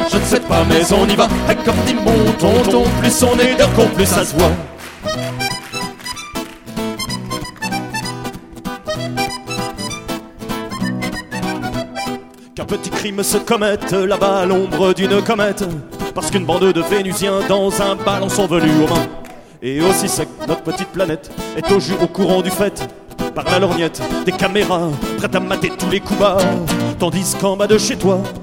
je ne sais pas, mais on y va. Et comme dit mon tonton, plus on est de con, plus ça se voit. Qu'un petit crime se commette là-bas à l'ombre d'une comète, parce qu'une bande de Vénusiens dans un ballon sont venus aux mains. Et aussi c'est que notre petite planète est au courant du fait, par la lorgnette des caméras, prête à mater tous les coups bas. Tandis qu'en bas de chez toi,